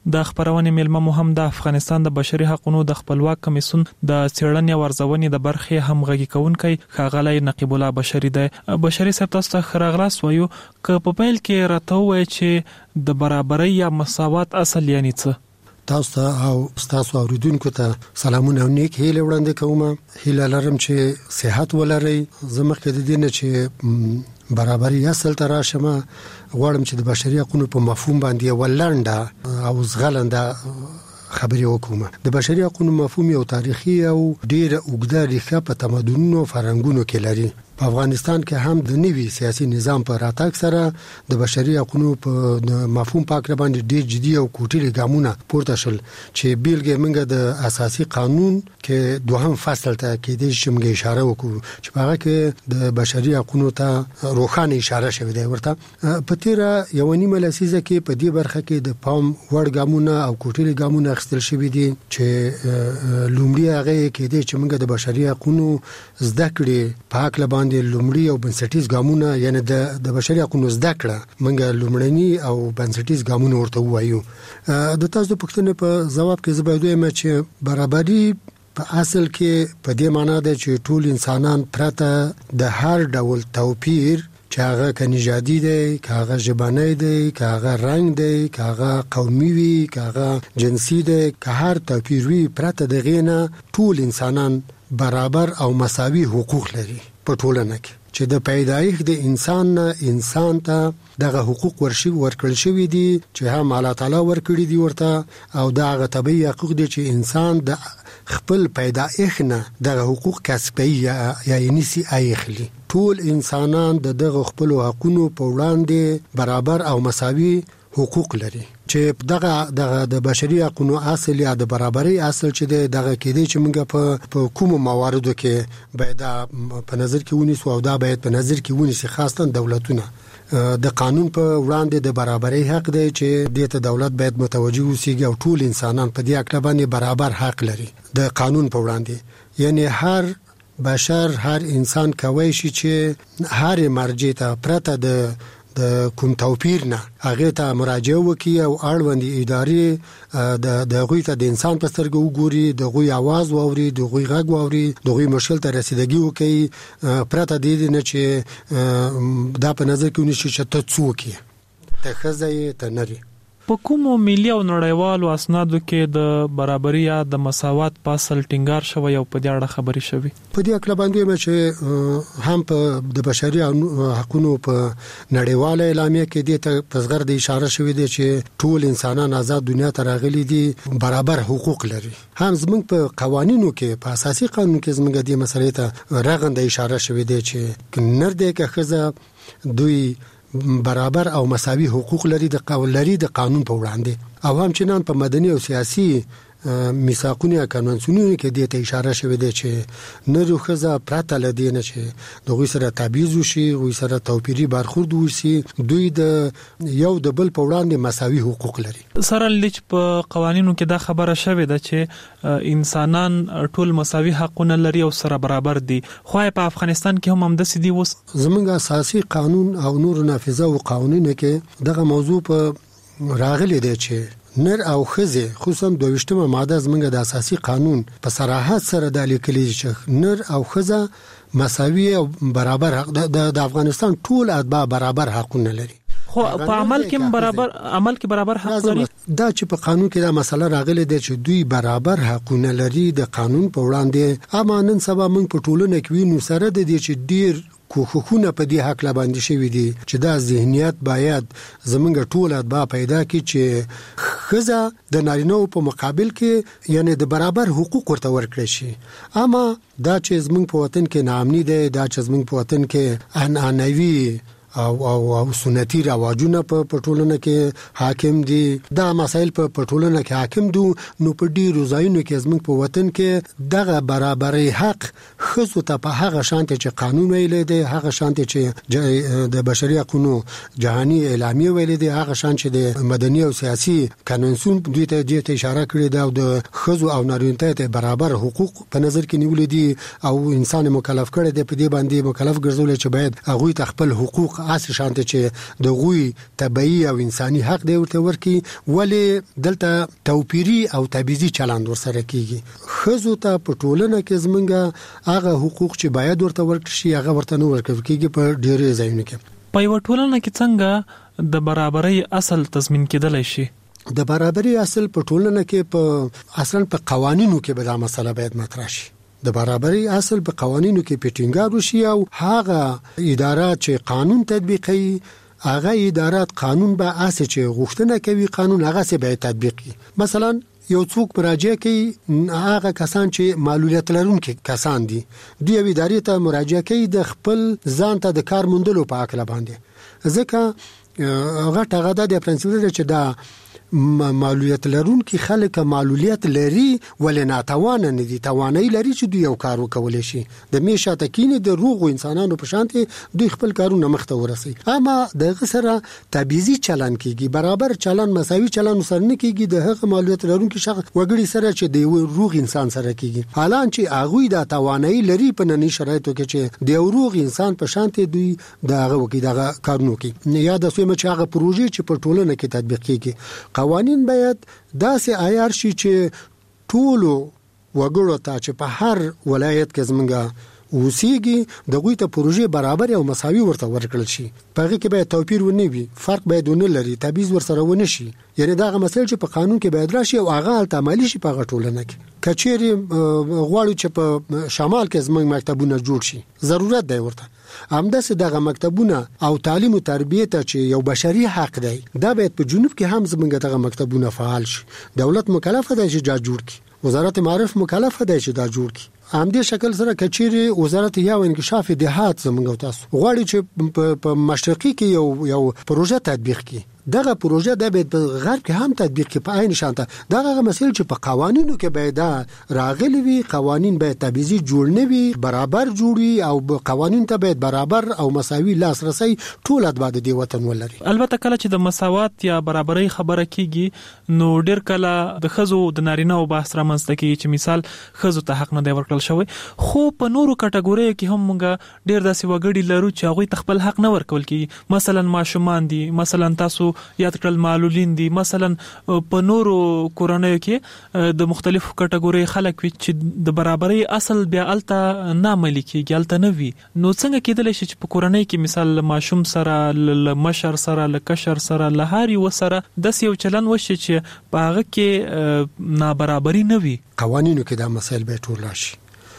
د خبرونې میلمه مو هم د افغانستان د بشري حقوقو د خپلواک کمیسیون د څېړنې او ارزونې د برخې همغږي کوونکی ښاغلی نقیب الله بشری دی. بشری صاحب تاسو ته ښه راغلاست وایو که په پیل کې راته ووایئ چې د برابرۍ یا مساوات اصل یعنی څه؟ تاسو ته او تاسو اوریدونکو ته سلامونه او نیک هیله وړاندې کوم. هیله لرم چې صحت ولرئ. زه مخکې د دې نه چې برابرۍ اصل ته راشم غواړم چې د بشري حقوقو په مفهوم باندې ولنډه او زغلنده خبرې وکوم. د بشري حقوقو مفهوم یو تاریخي او ډېر اوږده ریښه په تمدنونو او فرهنګونو کې لري. په افغانستان کې هم د نوي سیاسي نظام په راتګ سره د بشري حقوقو په مفهوم پاک باندې ډېر جدي او کوټلي ګامونه پورته شول چې بیلګې موږ د اساسي قانون کې دوهم فصل ته کې د شمګه اشاره وکړو چې هغه کې د بشري حقوقو ته روښانه اشاره شوې ده. ورته په تیر یو نیمه لسیزه کې په دې برخه کې د پام وړ ګامونه او کوټلي ګامونه اخیستل شوي دي چې لومړی هغه کې د چې موږ د بشري حقوقو زده کړې پاک باندې لومړی او بنسټیز ګامونه یعنی د بشري حقوقو زده کړه موږ لومړنی او بنسټیز ګامونه ورته وایو. د تاسو پوښتنې په جواب کې زه باید وایم چې برابرۍ په اصل کې په دې معنی ده چې ټول انسانان پرته د هر ډول توپیر چې هغه کنيجادي دی، که هغه ژبنی دی، که هغه رنگ دی، که هغه قومي وي، که هغه جنسي دی، که هر توپیر وي پرته د غینه ټول انسانان برابر او مساوي حقوق لري په ټولنه کې چې د پیدایښت د انسان نه انسان ته دغه حقوق ورکړل شوی دي چې هم الله تعالی ورکړي دي ورته او دغه طبيعي حقوق دي چې انسان د خپل پیدایښت نه دغه حقوق کسبي یا نسی اخلي. ټول انسانان دغه خپل حقوقو په وړاندې برابر او مساوي حقوق لري چې دغه د بشري حقوقو اصل یا د برابرۍ اصل چې دغه کېدی چې موږ په کوم مواردو کې باید په نظر کې ونیسو او دا باید په نظر کې ونیسي خاصه دولتونه د قانون په وړاندې د برابرۍ حق دی چې د دولت باید متوجه وسیږي او ټول انسانان په دې اړه باندې برابر حق لري د قانون په وړاندې. یعنی هر بشر هر انسان کوي چې هر مرجع ته پرته د کوم توپیر نه هغه ته مراجعه وکړي او اړوند ادارې د غوي ته د انسان په سترګو وګوري، د غوي आवाज واوري، د غوي غږ واوري، د غوي مشکل ته رسیدګي وکړي پرته د دې نه چې دا په نظر کې ونیسي چې ته څوک یې، ته ښځه ته نری. په کومو ملي او نړیوالو اسنادو کې د برابرۍ یا د مساوات په اصل ټینګار شوی او په دې اړه خبرې شوی؟ په دې اړه باندې چې هم په د بشري حقوقو په نړیواله اعلامیه کې د تصغر د اشاره شوی دی چې ټول انسانان آزاد دنیا ته راغلي دي، برابر حقوق لري. هم زموږ په قوانینو کې په اساسي قانون کې زموږ د مسلې ته رغنده اشاره شوی دی چې نر دې که ښځه دوی برابر او مساوي حقوق لري د قانون په وړاندې او همچنان په مدني او سیاسي میثاقونو یا کنوانسیونونو کې د ته اشاره شوی دی چې نر او ښځه پرته لدی نه چې د غوي سره تبعیض وشي، غوي سره توپیری برخورد وشي، دوی د یو د بل په وړاندې مساوي حقوق لري. سره لچ په قوانینو کې دا خبره شوی ده چې انسانان ټول مساوي حقونه لري او سره برابر دي، خو په افغانستان کې هم داسې دي. اوس زموږ اساسي قانون او نور نافذه او قوانینو کې دغه موضوع په راغلي دی چې نر او ښځه خصوصا 22مه ماده زموږ د اساسي قانون په صراحت سره د لیکلي چې نر او ښځه مساوي او برابر حق د افغانستان ټول اتباع برابر حقونه لري. خو په عمل کې برابر حق لري. دا چې په قانون کې دا مسله راغلي ده چې دوی برابر حقونه لري د قانون په وړاندې. اما نن سبا موږ په ټولنه کې وینو سره د دې چې ډیر کوخونه په دې حق لا باندې شوی دي چې دا ذهنیت باید زمونږ ټول اتباع پیدا کړي چې ښځه د نارینه په مقابل کې یعنی د برابر حقوق ورته ورکړي شي. اما دا چې زمونږ په وطن کې ناامني ده، دا چې زمونږ په وطن کې عنعنوي او سنتي رواجونه په ټولنه کې حاکم دي، دا مسائل په ټولنه کې حاکم دي، نو په ډیرو ځایونو کې زموږ په وطن کې دغه برابرۍ حق ښځو ته په هغه شانتي چې قانون ویلي دی، هغه شانتي چې د بشري حقوقو جهاني اعلامیه ویلي دی، هغه شان چې د مدني او سیاسي قانونسون دوی ته اشاره کړې ده او د ښځو او نارینه ته برابر حقوق په نظر کې نیول دي او انسان مکلف کړي دی، په دې باندې مکلف ګرځول چې باید هغه ته خپل حقوق اساس شانته چې د غوي طبيعي او انساني حق دی ورته ورکی ولې دلته توپیری او تبعیضي چلند ورسره کیږي خزو ته په ټولنه کې زمونږه هغه حقوق چې باید ورته ورکړي هغه ورته نه ورکړي کیږي په ډېرې ځایونو کې په یو ټولنه کې څنګه د برابرۍ اصل تضمین کېدلای شي د برابرۍ اصل په ټولنه کې په اصلا په قوانینو کې به دا مسله باید مطرح شي د برابرۍ اصل په قوانینو کې پټینګار وشي او هغه ادارات چې قانون تطبیقي هغه ادارات قانون به اساس چې غوښتنه کوي قانون هغه سه به تطبیق کړي مثلا یو څوک مراجعه کوي هغه کسان چې معلولیت لرونکي کسان دي دوی ادارې ته مراجعه کوي د خپل ځان ته د کار موندلو په اړه باندې ځکه هغه ټاغه د پرنسپل چې دا معلولیت لرونکي خلک معلولیت لري ولې ناتوان نه دي توانایي لري چې دوی یو کار وکولای شي د میشه تکینه د روغ انسانانو په شانتي دوی خپل کارونه مخته ورسي اما د غسره تبعیضي چلن کیږي برابر چلن مساوي چلن سره نه کیږي د هغه معلولیت لرونکي شخص وګړي سره چې د روغ انسان سره کیږي حالان چې هغه د توانایي لري په ننني شرایطو کې چې د روغ انسان په شانتي دوی دغه وکي دغه کارونه کوي یا د سومه چې هغه پروژې چې په ټولنه کې تطبیق کیږي قوانین باید داسې عیار شي چې ټولو وګړو ته چې په هر ولایت کې زمونږه اوسېږي دغه ته پروژې برابر او مساوي ورته ورکړل شي په هغه کې باید توپیر ونه وي فرق باید ونه لري تبعیض ورسره ونه شي یعنی دا غو مسله چې په قانون کې باید راشي او هغه عملی شي په ټولنه کې کچېری غواړي چې په شمال کې زمونږ مکتبونه جوړ شي ضرورت دی ورته همداسې دغه مکتبونه او تعلیم او تربیه ته چې یو بشري حق دی دا باید په جنوب کې هم زمونږ دغه مکتبونه فعال شي دولت مکلف دی چې دا جوړ کړي وزارت معارف مکلف دی چې دا جوړ کړي همدې شکل سره کچېری وزارت یا انکشاف دهات زمونږ تاسو غواړي چې په مشرقي کې یو پروژه تطبیق کړي دغه پروژه د به غرب کې هم تطبیق کې په عین شانته دغه مسایل چې په قوانینو کې باید راغلي وي قوانین باید تبعیضي جوړ نه وي برابر جوړي او قوانین ته باید برابر او مساوي لاسرسي ټول اتباع د وطن ولري البته کله چې د مساوات یا برابرۍ خبره کیږي نو ډېر کله د خزو د نارینه او بحث رامنځته کیږي چې مثال خزو ته حق نه دی ورکړل شوی خو په نورو کټګوریو کې هم موږ ډېر داسې وګړي لرو چې هغه تخپل حق نه ورکول کیږي مثلا ماشومان دي مثلا تاسو یاد کړل معلولین دي مثلا په نورو کورنیو کې د مختلفو کټګوري خلک چې د برابرۍ اصل بیا الته نه عملي کیږي الته نه وي نو څنګه کېدلی شي چې په کورنۍ کې مثال ماشوم سره ل مشر سره ل کشر سره ل هاري وسره د یو چلن وشي چې په هغه کې نابرابرۍ نه وي قوانینو کې دا مسایل به ټول راشي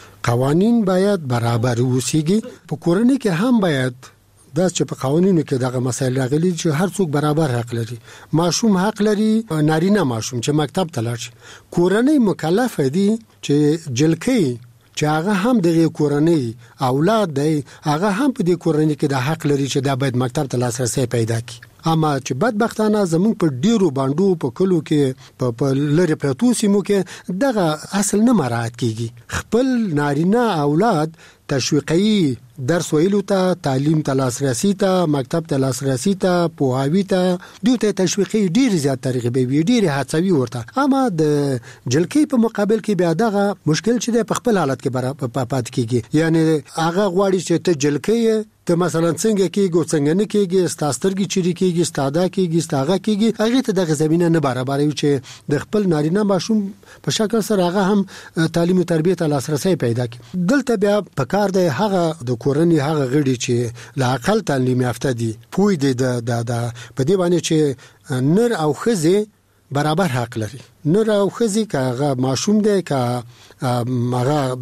قوانین باید برابر وسیږي په کورنۍ کې هم باید دا چې په قوانینو کې دغه مسایل راغلي چې هر څوک برابر حق لري ماشوم حق لري نارینه ماشوم چې مکتب ته لاړ شي کورنۍ مکلف دي چې جلکې چې هغه هم د کورنۍ اولاد دی هغه هم په دې کورنۍ کې د حق لري چې دا باید مکتب ته لاسرسي پیدا کړي اما چې بدبختانه زموږ په ډیرو باندې په کلو کې په لری پروتو سیمو کې دغه اصل نه مراعات کیږي خپل نارینه اولاد تشویقي درس ویلو ته تعلیم ته لاسرسي ته مکتب ته لاسرسي ته پوهاوی ته دوی تشویقي ډیر زیات ترغیب وی ډیر هڅوي ورته اما د جلکې په مقابل کې بیا دغه مشکل چې په خپل حالت کې برابر پات کیږي یعنی هغه غواړي چې ته جلکې ته مثلا څنګه کېږي څنګه نه کېږي ستاسترګي چيري کېږي ستاده کېږي ستاغه کېږي هغه ته د زمينه نه برابر وي چې د خپل نارینه ماشوم په شکل سره هغه هم تعلیم او تربیه ته لاسرسي پیدا کړي دلته بیا په کار دی هغه د کورنۍ هغه غړي چې لا عقل تعلیم یافته دي پوی دي د په دې باندې چې نر او خزه برابر حق لري نر او خزي که ماشوم دی که هغه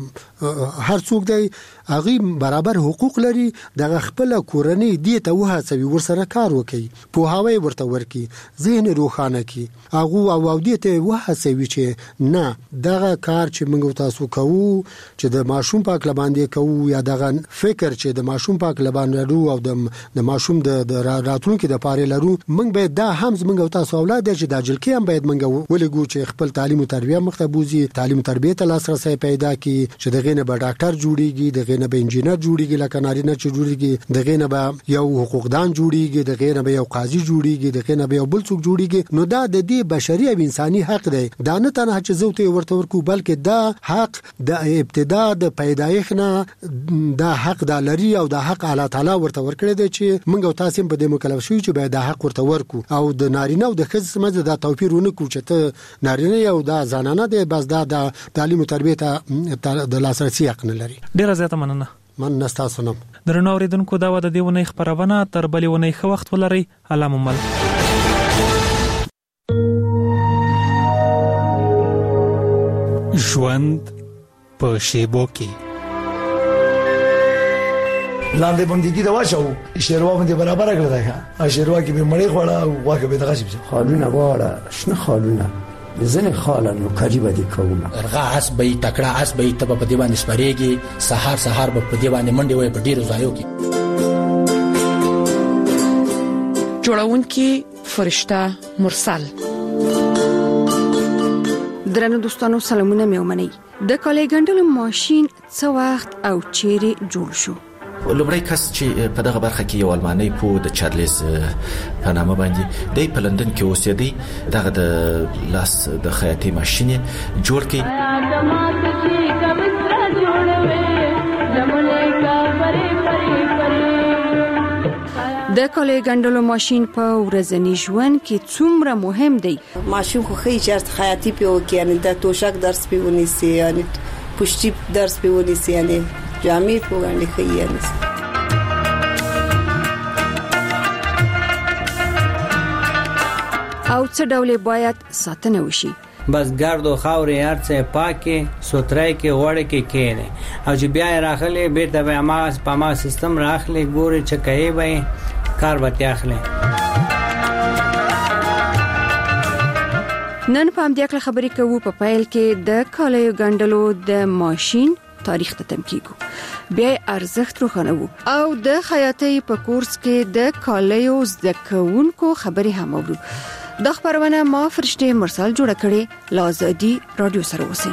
هر څوک دی هغه برابر حقوق لري د خپل کورنۍ دی ته وهڅوي ورسره کار وکړي پوهاوی ورته ورکړي ذهن روښانه کړي هغه او دی ته وهڅوي چې نه دغه کار چې موږ تاسو کوو چې د ماشوم پاک لباندې کوو یا دغه فکر چې د ماشوم پاک لباندې لرو او د ماشوم د راتلونکو د پاره لرو موږ به دا هم موږ تاسو اولاد چې دا دا جلکې هم باید منګو ولګو چې خپل تعلیم او تربیه مخته بوزي، تعلیم او تربیه ته لاسرسي پیدا کی، چې دغه نه به ډاکټر جوړیږي، دغه نه به انجینر جوړیږي، لکه نارینه چې جوړیږي، دغه نه به یو حقوقدان جوړیږي، دغه نه به یو قاضي جوړیږي، دغه نه به یو بل څوک جوړیږي. نو دا د دې بشري او انساني حق دی. دا نه تنها چې زوته ورته ورکو، بلکې دا حق د ابتدا د پیدایښت نه دا حق د لري او دا حق الله تعالی ورته ورکړی دی چې موږ او تاسو په دې مکلف شو چې باید دا حق ورته ورکو. او د نارینه او د ښځې سمجه دا توپیر ونه کو چې ته نارینه یو دا زنانه دی، بس دا د تعلیم او تربیه ته د لاسرسي حق نه لري. ډیره زیاته مننه. من نستاسو نم درنو اوریدونکو، دا و د دې ونې خبرونه. تر بلې ونې ښه وخت ولرئ. الله مو مل. ژوند په شیبو کې لاندې باندې دا واچو شیروا باندې برابر کړل دا شیروا کې به مړې خوړه او واګه به دغه شي خالونه واړه شنه خالونه زنه خالونه قریبه دي کومه ارغا اس به تکړه اس به تب په دیوان سپریږي، سحر به په دیوان منډي وي په ډیرو ځایو کې. جوړونکي فرشته مرسل. درنو دوستانو سلامونه مې ومنئ. د کالي ګنډلو ماشين څه وخت او چیرې جوړ شو؟ لومړی کس چې په دغه برخه کې یو المانی په د چارلز په نامه باندې د لندن کې اوسېدی، دغه د لاس د خیاطي ماشين جوړ کړي. د کالي ګنډلو ماشين په ورځني ژوند کې څومره مهم دی؟ ماشين خو خې چې خیاطي په وکړي، یعنی د توشک درس په ونیسي، یعنی پښتي درس په ونیسي، یعنی جامې په وړاندې خې یعنی. او څه ډول باید ساتنه وشي؟ بس ګرد او خاورې هرڅه پاکه سوترای کې وړه کې کېنه او چې بیا راخلې بیرته به ما سیستم راخلې ګوري چې کوي به کار وته اخلي. نن په دې خبرې کوو په پایل کې د کالي ګنډلو د ماشين تاریخ ته تم کیږو، بیا ارزښت روښانو او د خیاطۍ په کورس کې د کالیو زده کوونکو خبرې هم اورو. د خبرونه ما فرشته مرسل جوړ کړي. لازادي رادیو سره اوسئ.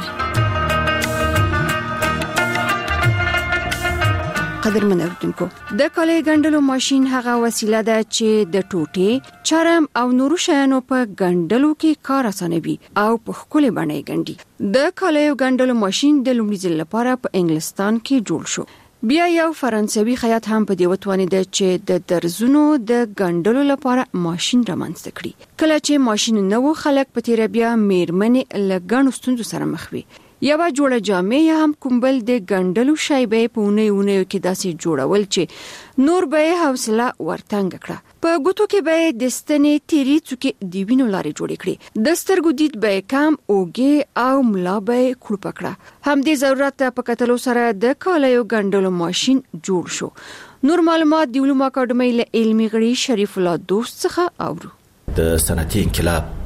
قدرمن اوریدونکو، د کالي ګنډلو ماشين هغه وسیله ده چې د ټوټې، چرم او نورو شیانو په ګنډلو کې کار اسانوي او په خپل باندې ګنډي. د کالي ګنډلو ماشين د لومړي ځل لپاره په انګلستان کې جوړ شو. بیا یو فرانسوي خیاط هم په دې وتوانید چې د درزونو د ګنډلو لپاره ماشين رامنځته کړي. کله چې ماشين نو خلک په تیر بیا میرمنې لګڼو ستونزو سره مخ وي. یو جوړه جامې هم کومبل د ګنډلو شایبې په اونې کې داسې جوړول چې نور به حوصله ورتنګ کړه. په ګوتو کې به د ستنې تیری څوکې دی وینو لارې جوړې کړې. د سترګو دید به کم اوګه او ملا به کړو پکړه. هم دې ضرورت په کتلو سره د کالیو ګنډلو ماشين جوړ شو. نور معلومات د علومو اکاډمۍ له علمي غړي شریف الله دوست څخه اورو. د صنعتي انقلاب